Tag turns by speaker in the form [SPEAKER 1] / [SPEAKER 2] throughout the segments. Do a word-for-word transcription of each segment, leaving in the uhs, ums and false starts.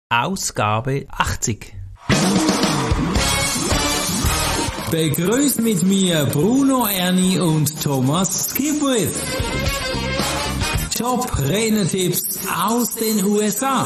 [SPEAKER 1] Ausgabe achtzig.
[SPEAKER 2] Begrüßt mit mir Bruno Erni und Thomas Skipwith. Top-Renner-Tipps aus den U S A.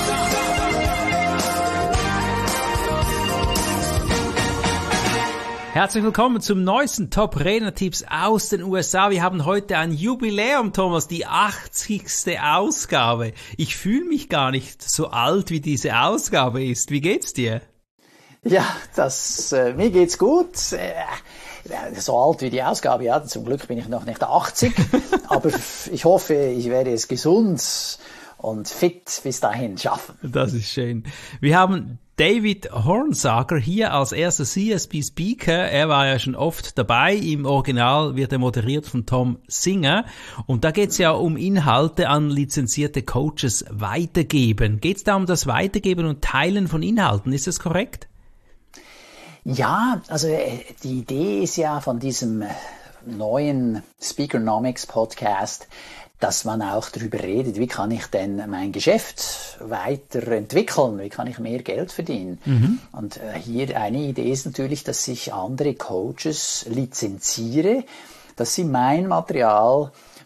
[SPEAKER 1] Herzlich willkommen zum neuesten Top-Renner-Tipps aus den U S A. Wir haben heute ein Jubiläum, Thomas, die achtzigste Ausgabe. Ich fühle mich gar nicht so alt, wie diese Ausgabe ist. Wie geht's dir?
[SPEAKER 3] Ja, das, äh, mir geht's gut. Äh, so alt wie die Ausgabe, ja, zum Glück bin ich noch nicht achtzig. Aber ich hoffe, ich werde es gesund und fit bis dahin schaffen.
[SPEAKER 1] Das ist schön. Wir haben David Hornsager hier als erster C S B-Speaker. Er war ja schon oft dabei. Im Original wird er moderiert von Tom Singer. Und da geht's ja um Inhalte an lizenzierte Coaches weitergeben. Geht's da um das Weitergeben und Teilen von Inhalten? Ist das korrekt?
[SPEAKER 3] Ja, also die Idee ist ja von diesem neuen Speakernomics Podcast, dass man auch darüber redet, wie kann ich denn mein Geschäft weiterentwickeln, wie kann ich mehr Geld verdienen. Mhm. Und hier eine Idee ist natürlich, dass ich andere Coaches lizenziere, dass sie mein Material,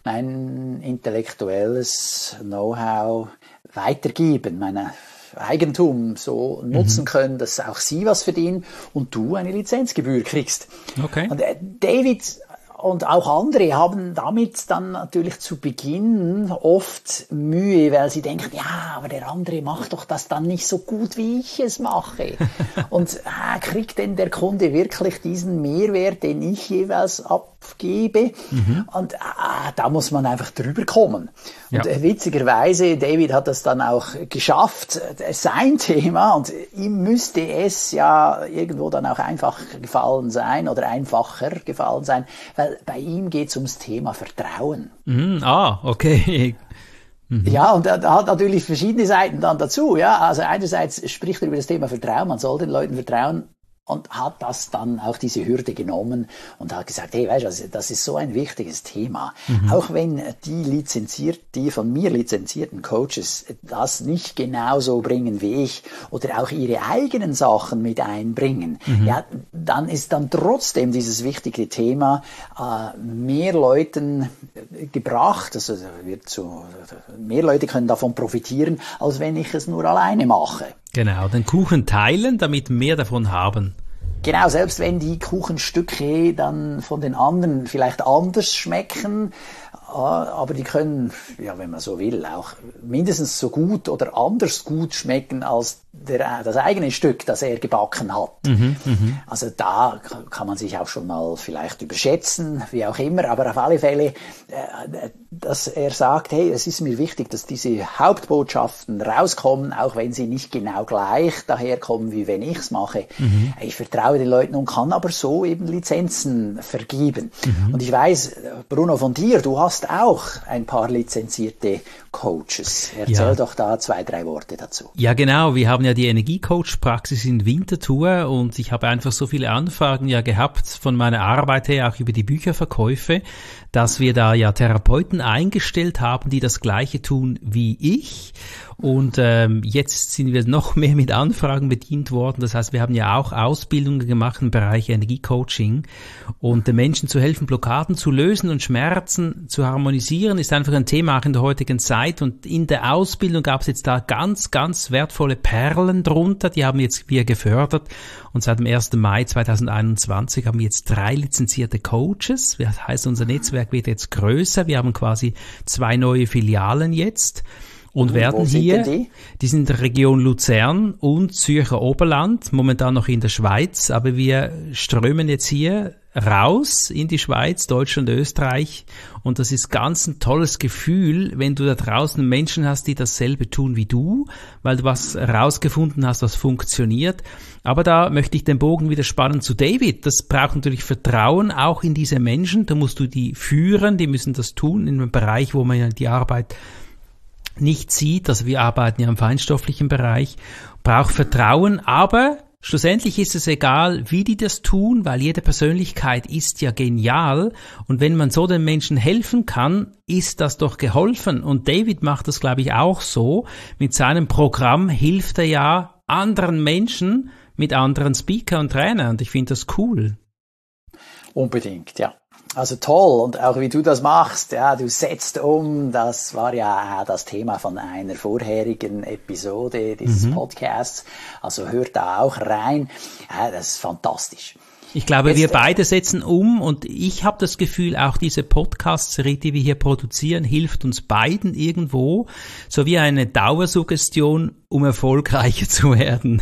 [SPEAKER 3] mein intellektuelles Know-how weitergeben, meine Eigentum so nutzen mhm. können, dass auch sie was verdienen und du eine Lizenzgebühr kriegst.
[SPEAKER 1] Okay.
[SPEAKER 3] Und äh, David und auch andere haben damit dann natürlich zu Beginn oft Mühe, weil sie denken, ja, aber der andere macht doch das dann nicht so gut, wie ich es mache. Und äh, kriegt denn der Kunde wirklich diesen Mehrwert, den ich jeweils abgebe? Mhm. Und äh, da muss man einfach drüber kommen. Ja. Und äh, witzigerweise, David hat das dann auch geschafft, äh, sein Thema, und ihm müsste es ja irgendwo dann auch einfach gefallen sein oder einfacher gefallen sein, weil bei ihm geht es ums Thema Vertrauen.
[SPEAKER 1] Mhm, ah, okay. Mhm.
[SPEAKER 3] Ja, und er hat natürlich verschiedene Seiten dann dazu. Ja, also einerseits spricht er über das Thema Vertrauen, man soll den Leuten vertrauen, und hat das dann auch diese Hürde genommen und hat gesagt, hey, weißt du, das ist so ein wichtiges Thema. Mhm. Auch wenn die lizenziert, die von mir lizenzierten Coaches das nicht genauso bringen wie ich oder auch ihre eigenen Sachen mit einbringen, mhm. ja, dann ist dann trotzdem dieses wichtige Thema äh, mehr Leuten gebracht, also wird so, mehr Leute können davon profitieren, als wenn ich es nur alleine mache.
[SPEAKER 1] Genau, den Kuchen teilen, damit mehr davon haben.
[SPEAKER 3] Genau, selbst wenn die Kuchenstücke dann von den anderen vielleicht anders schmecken, aber die können, ja, wenn man so will, auch mindestens so gut oder anders gut schmecken als der, das eigene Stück, das er gebacken hat. Mhm, mh. Also da kann man sich auch schon mal vielleicht überschätzen, wie auch immer, aber auf alle Fälle, dass er sagt, hey, es ist mir wichtig, dass diese Hauptbotschaften rauskommen, auch wenn sie nicht genau gleich daherkommen, wie wenn ich es mache. Mhm. Ich vertraue den Leuten und kann aber so eben Lizenzen vergeben. Mhm. Und ich weiß, Bruno, von dir, du hast auch ein paar lizenzierte Coaches. Erzähl ja. doch da zwei, drei Worte dazu.
[SPEAKER 1] Ja, genau. Wir haben ja die Energiecoach-Praxis in Winterthur und ich habe einfach so viele Anfragen ja gehabt von meiner Arbeit her, auch über die Bücherverkäufe, dass wir da ja Therapeuten eingestellt haben, die das Gleiche tun wie ich. Und ähm, jetzt sind wir noch mehr mit Anfragen bedient worden. Das heißt, wir haben ja auch Ausbildungen gemacht im Bereich Energiecoaching. Und den Menschen zu helfen, Blockaden zu lösen und Schmerzen zu harmonisieren, ist einfach ein Thema auch in der heutigen Zeit. Und in der Ausbildung gab es jetzt da ganz, ganz wertvolle Perlen drunter. Die haben jetzt wir gefördert. Und seit dem ersten Mai zweitausendeinundzwanzig haben wir jetzt drei lizenzierte Coaches. Das heißt, unser Netzwerk wird jetzt größer. Wir haben quasi zwei neue Filialen jetzt. Und werden hier, die? die sind in der Region Luzern und Zürcher Oberland, momentan noch in der Schweiz, aber wir strömen jetzt hier raus in die Schweiz, Deutschland, Österreich, und das ist ganz ein tolles Gefühl, wenn du da draußen Menschen hast, die dasselbe tun wie du, weil du was herausgefunden hast, was funktioniert. Aber da möchte ich den Bogen wieder spannen zu David. Das braucht natürlich Vertrauen auch in diese Menschen, da musst du die führen, die müssen das tun in einem Bereich, wo man ja die Arbeit nicht sieht, also wir arbeiten ja im feinstofflichen Bereich, braucht Vertrauen, aber Schlussendlich ist es egal, wie die das tun, weil jede Persönlichkeit ist ja genial. Und wenn man so den Menschen helfen kann, ist das doch geholfen. Und David macht das, glaube ich, auch so. Mit seinem Programm hilft er ja anderen Menschen mit anderen Speaker und Trainern. Und ich finde das cool.
[SPEAKER 3] Unbedingt, ja. Also toll, und auch wie du das machst, ja, du setzt um, das war ja das Thema von einer vorherigen Episode dieses mhm. Podcasts, also hört da auch rein, ja, das ist fantastisch.
[SPEAKER 1] Ich glaube,
[SPEAKER 3] Jetzt,
[SPEAKER 1] wir beide setzen um und ich habe das Gefühl, auch diese Podcast-Serie, die wir hier produzieren, hilft uns beiden irgendwo, so wie eine Dauersuggestion, um erfolgreicher zu werden.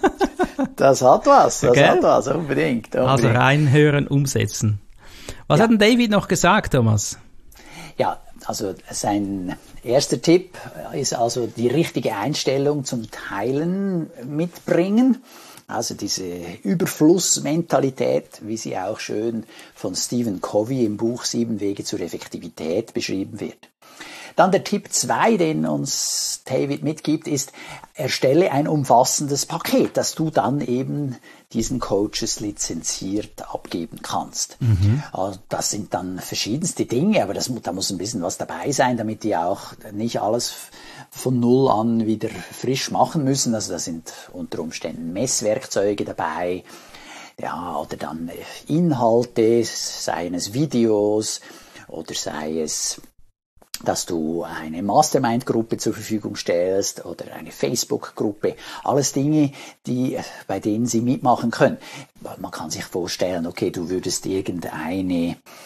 [SPEAKER 3] Das hat was, das
[SPEAKER 1] okay?
[SPEAKER 3] hat was, unbedingt, unbedingt.
[SPEAKER 1] Also reinhören, umsetzen. Was ja. hat denn David noch gesagt, Thomas?
[SPEAKER 3] Ja, also sein erster Tipp ist also die richtige Einstellung zum Teilen mitbringen. Also diese Überflussmentalität, wie sie auch schön von Stephen Covey im Buch Sieben Wege zur Effektivität beschrieben wird. Dann der Tipp zwei, den uns David mitgibt, ist, erstelle ein umfassendes Paket, das du dann eben diesen Coaches lizenziert abgeben kannst. Mhm. Das sind dann verschiedenste Dinge, aber das, da muss ein bisschen was dabei sein, damit die auch nicht alles von Null an wieder frisch machen müssen. Also da sind unter Umständen Messwerkzeuge dabei, ja, oder dann Inhalte, seien es Videos oder sei es, dass du eine Mastermind-Gruppe zur Verfügung stellst oder eine Facebook-Gruppe. Alles Dinge, die, bei denen sie mitmachen können. Man kann sich vorstellen, okay, du würdest irgendeine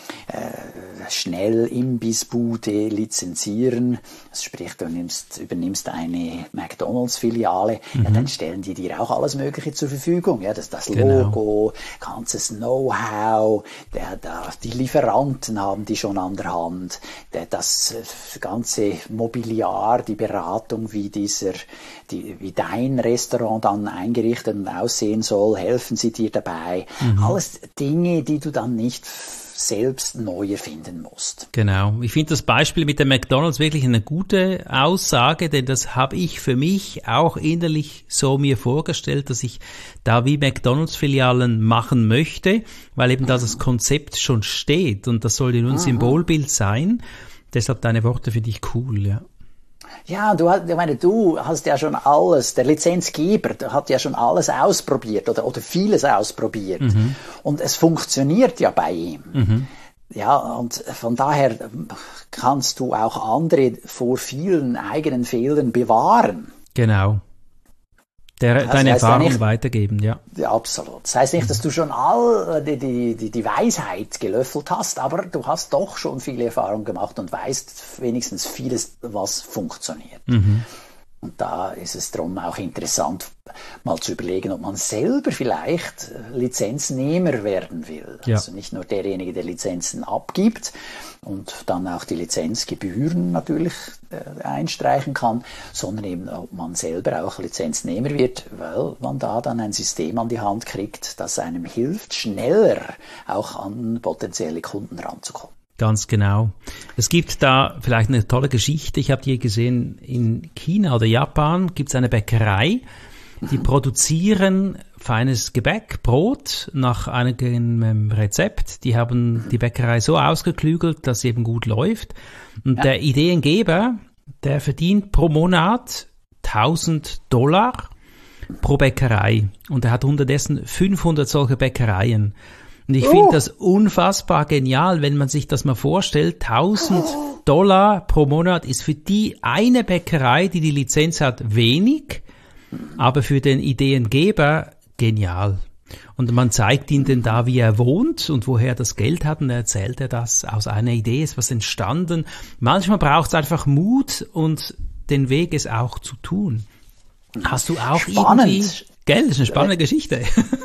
[SPEAKER 3] äh, Schnell-Imbissbude lizenzieren. Das sprich, du nimmst, übernimmst eine McDonalds-Filiale, mhm. ja, dann stellen die dir auch alles Mögliche zur Verfügung. Ja, das, das Logo, genau. ganzes Know-how, der, der, die Lieferanten haben die schon an der Hand, der, das ganze Mobiliar, die Beratung, wie dieser, die, wie dein Restaurant dann eingerichtet und aussehen soll, helfen sie dir dabei. Mhm. Alles Dinge, die du dann nicht selbst neu erfinden musst.
[SPEAKER 1] Genau. Ich finde das Beispiel mit der McDonald's wirklich eine gute Aussage, denn das habe ich für mich auch innerlich so mir vorgestellt, dass ich da wie McDonald's-Filialen machen möchte, weil eben da das Konzept schon steht und das soll ja nur ein mhm. Symbolbild sein. Deshalb deine Worte finde ich cool, ja.
[SPEAKER 3] Ja, du, ich meine, du hast ja schon alles, der Lizenzgeber der hat ja schon alles ausprobiert oder, oder vieles ausprobiert. Mhm. Und es funktioniert ja bei ihm. Mhm. Ja, und von daher kannst du auch andere vor vielen eigenen Fehlern bewahren.
[SPEAKER 1] Genau. Der,
[SPEAKER 3] das
[SPEAKER 1] deine
[SPEAKER 3] heißt
[SPEAKER 1] Erfahrung
[SPEAKER 3] ja nicht,
[SPEAKER 1] weitergeben, ja.
[SPEAKER 3] Ja, absolut. Das heißt nicht, dass du schon all die, die, die Weisheit gelöffelt hast, aber du hast doch schon viele Erfahrungen gemacht und weißt wenigstens vieles, was funktioniert. Mhm. Und da ist es darum auch interessant, mal zu überlegen, ob man selber vielleicht Lizenznehmer werden will. Ja. Also nicht nur derjenige, der Lizenzen abgibt und dann auch die Lizenzgebühren natürlich äh, einstreichen kann, sondern eben, ob man selber auch Lizenznehmer wird, weil man da dann ein System an die Hand kriegt, das einem hilft, schneller auch an potenzielle Kunden ranzukommen.
[SPEAKER 1] Ganz genau. Es gibt da vielleicht eine tolle Geschichte. Ich habe die gesehen, in China oder Japan gibt es eine Bäckerei, die mhm. produzieren feines Gebäck, Brot nach einem Rezept. Die haben die Bäckerei so ausgeklügelt, dass sie eben gut läuft. Und ja. der Ideengeber, der verdient pro Monat tausend Dollar pro Bäckerei. Und er hat unterdessen fünfhundert solche Bäckereien. Und ich oh. finde das unfassbar genial, wenn man sich das mal vorstellt. tausend Dollar pro Monat ist für die eine Bäckerei, die die Lizenz hat, wenig, aber für den Ideengeber genial. Und man zeigt ihm denn da, wie er wohnt und woher er das Geld hat, und er erzählt er das, aus einer Idee ist was entstanden. Manchmal braucht es einfach Mut und den Weg, es auch zu tun. Hast du auch
[SPEAKER 3] Spannend.
[SPEAKER 1] irgendwie... Gell, das ist eine spannende Geschichte.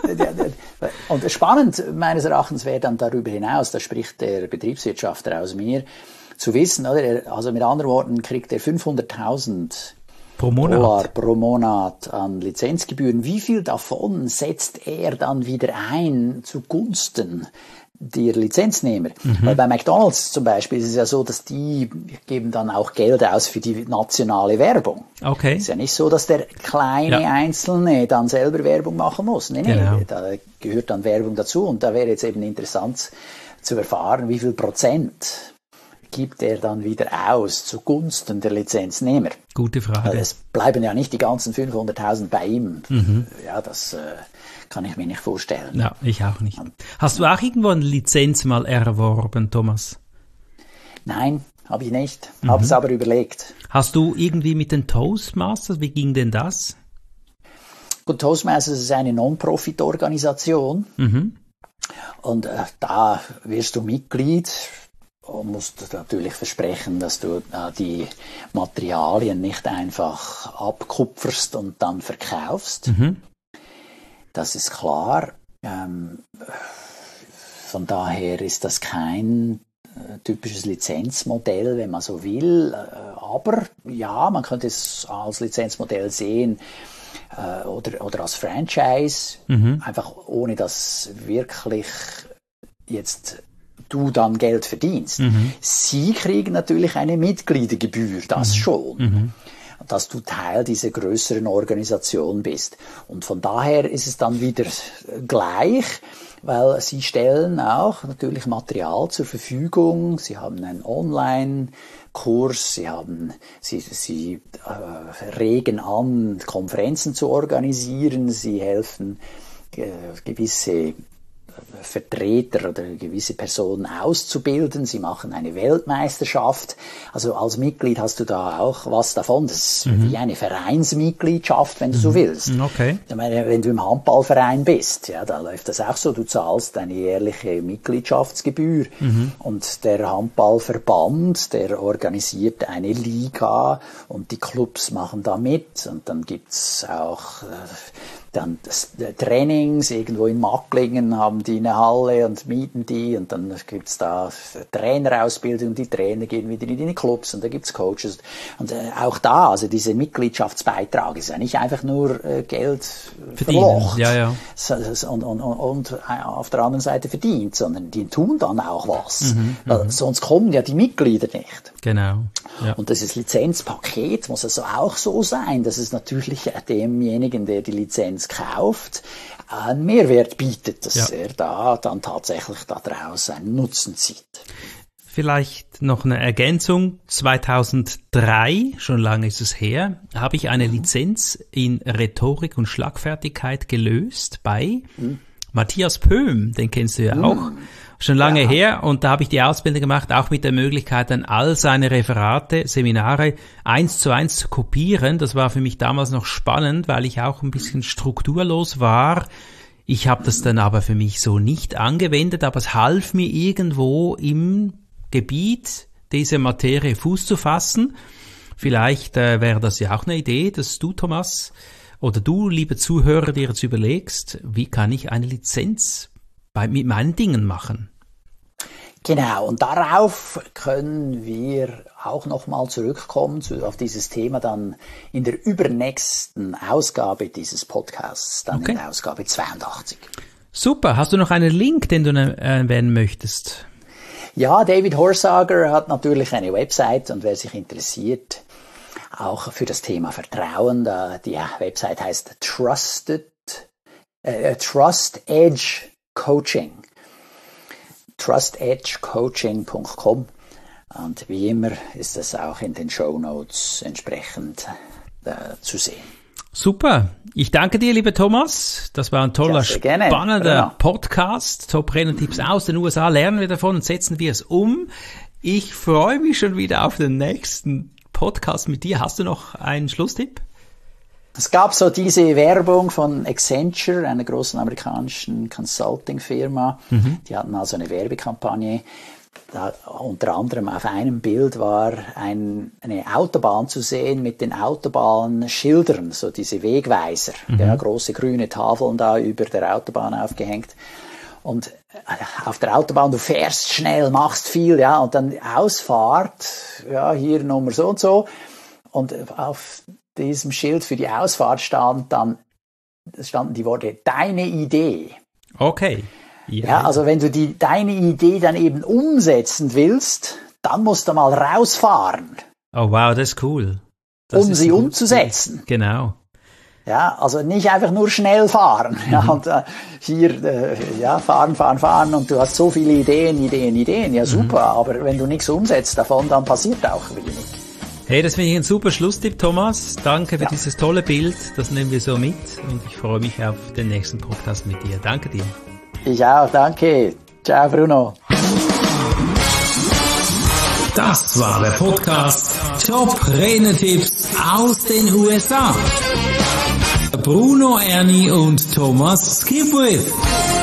[SPEAKER 3] Und spannend meines Erachtens wäre dann darüber hinaus, da spricht der Betriebswirtschaftler aus mir, zu wissen, oder? Also mit anderen Worten kriegt er fünfhunderttausend
[SPEAKER 1] pro Monat.
[SPEAKER 3] Dollar pro Monat an Lizenzgebühren. Wie viel davon setzt er dann wieder ein zugunsten der Lizenznehmer? Mhm. Weil bei McDonald's zum Beispiel ist es ja so, dass die geben dann auch Geld aus für die nationale Werbung.
[SPEAKER 1] Okay.
[SPEAKER 3] Es ist ja nicht so, dass der kleine ja. Einzelne dann selber Werbung machen muss. Nee, nee, genau. Da gehört dann Werbung dazu und da wäre jetzt eben interessant zu erfahren, wie viel Prozent gibt er dann wieder aus zugunsten der Lizenznehmer.
[SPEAKER 1] Gute Frage.
[SPEAKER 3] Weil es bleiben ja nicht die ganzen fünfhunderttausend bei ihm. Mhm. Ja, das äh, kann ich mir nicht vorstellen.
[SPEAKER 1] Ja, ich auch nicht. Hast du auch irgendwo eine Lizenz mal erworben, Thomas?
[SPEAKER 3] Nein, habe ich nicht. Mhm. Habe es aber überlegt.
[SPEAKER 1] Hast du irgendwie mit den Toastmasters, wie ging denn das?
[SPEAKER 3] Gut, Toastmasters ist eine Non-Profit-Organisation. Mhm. Und äh, da wirst du Mitglied. Und musst natürlich versprechen, dass du äh, die Materialien nicht einfach abkupferst und dann verkaufst. Mhm. Das ist klar. Ähm, von daher ist das kein äh, typisches Lizenzmodell, wenn man so will. Äh, aber ja, man könnte es als Lizenzmodell sehen äh, oder, oder als Franchise, mhm. einfach ohne dass wirklich jetzt du dann Geld verdienst. Mhm. Sie kriegen natürlich eine Mitgliedergebühr, das mhm. schon. Mhm. Dass du Teil dieser größeren Organisation bist. Und von daher ist es dann wieder gleich, weil sie stellen auch natürlich Material zur Verfügung. Sie haben einen Online-Kurs, sie haben, sie, sie äh, regen an, Konferenzen zu organisieren, sie helfen äh, gewisse Vertreter oder gewisse Personen auszubilden. Sie machen eine Weltmeisterschaft. Also als Mitglied hast du da auch was davon. Das ist mhm. wie eine Vereinsmitgliedschaft, wenn du mhm. so willst.
[SPEAKER 1] Okay.
[SPEAKER 3] Ich meine, wenn du im Handballverein bist, ja, da läuft das auch so. Du zahlst eine jährliche Mitgliedschaftsgebühr mhm. und der Handballverband, der organisiert eine Liga und die Clubs machen da mit und dann gibt's auch äh, dann das Trainings, irgendwo in Macklingen haben die eine Halle und mieten die und dann gibt's da Trainerausbildung, die Trainer gehen wieder in die Clubs und da gibt's Coaches und äh, auch da, also dieser Mitgliedschaftsbeitrag ist ja nicht einfach nur äh, Geld verlocht
[SPEAKER 1] ja, ja.
[SPEAKER 3] Und, und, und auf der anderen Seite verdient, sondern die tun dann auch was,
[SPEAKER 1] mhm,
[SPEAKER 3] weil sonst kommen ja die Mitglieder nicht.
[SPEAKER 1] Genau. Ja.
[SPEAKER 3] Und das Lizenzpaket muss also auch so sein, dass es natürlich demjenigen, der die Lizenz kauft, einen Mehrwert bietet, dass ja. er da dann tatsächlich daraus einen Nutzen zieht.
[SPEAKER 1] Vielleicht noch eine Ergänzung. zweitausenddrei, schon lange ist es her, habe ich eine Lizenz in Rhetorik und Schlagfertigkeit gelöst bei mhm. Matthias Pöhm, den kennst du ja mhm. auch. Schon lange ja. her und da habe ich die Ausbildung gemacht, auch mit der Möglichkeit, dann all seine Referate, Seminare eins zu eins zu kopieren. Das war für mich damals noch spannend, weil ich auch ein bisschen strukturlos war. Ich habe das dann aber für mich so nicht angewendet, aber es half mir irgendwo im Gebiet dieser Materie Fuß zu fassen. Vielleicht äh, wäre das ja auch eine Idee, dass du, Thomas, oder du, liebe Zuhörer, dir jetzt überlegst, wie kann ich eine Lizenz bei, mit meinen Dingen machen?
[SPEAKER 3] Genau, und darauf können wir auch nochmal zurückkommen, zu, auf dieses Thema dann in der übernächsten Ausgabe dieses Podcasts, dann okay. in der Ausgabe zweiundachtzig.
[SPEAKER 1] Super, hast du noch einen Link, den du erwähnen möchtest?
[SPEAKER 3] Ja, David Horsager hat natürlich eine Website und wer sich interessiert, auch für das Thema Vertrauen, da die Website heißt Trusted, äh, Trust Edge Coaching. trust edge coaching punkt com und wie immer ist das auch in den Shownotes entsprechend äh, zu sehen.
[SPEAKER 1] Super. Ich danke dir, lieber Thomas. Das war ein toller, ja, spannender genau. Podcast. Top-Renner-Tipps mhm. aus den U S A. Lernen wir davon und setzen wir es um. Ich freue mich schon wieder auf den nächsten Podcast mit dir. Hast du noch einen Schlusstipp?
[SPEAKER 3] Es gab so diese Werbung von Accenture, einer großen amerikanischen Consulting-Firma. Mhm. Die hatten also eine Werbekampagne. Da, unter anderem auf einem Bild war ein, eine Autobahn zu sehen mit den Autobahnschildern, so diese Wegweiser, mhm. ja, große grüne Tafeln da über der Autobahn aufgehängt. Und auf der Autobahn, du fährst schnell, machst viel, ja, und dann Ausfahrt, ja, hier Nummer so und so. Und auf diesem Schild für die Ausfahrt stand dann, standen die Worte, deine Idee.
[SPEAKER 1] Okay.
[SPEAKER 3] Ja, ja also wenn du die, deine Idee dann eben umsetzen willst, dann musst du mal rausfahren.
[SPEAKER 1] Oh wow, das ist cool. Das
[SPEAKER 3] um
[SPEAKER 1] ist
[SPEAKER 3] sie
[SPEAKER 1] gut.
[SPEAKER 3] umzusetzen.
[SPEAKER 1] Genau.
[SPEAKER 3] Ja, also nicht einfach nur schnell fahren. Mhm. Ja, und äh, hier, äh, ja, fahren, fahren, fahren und du hast so viele Ideen, Ideen, Ideen. Ja, super, mhm. aber wenn du nichts umsetzt davon, dann passiert auch wenig.
[SPEAKER 1] Hey, das finde ich ein super Schlusstipp, Thomas. Danke für
[SPEAKER 3] ja.
[SPEAKER 1] dieses tolle Bild. Das nehmen wir so mit und ich freue mich auf den nächsten Podcast mit dir. Danke dir.
[SPEAKER 3] Ich auch, danke. Ciao, Bruno.
[SPEAKER 2] Das war der Podcast Top Renetipps aus den U S A. Bruno Erni und Thomas Skipwith.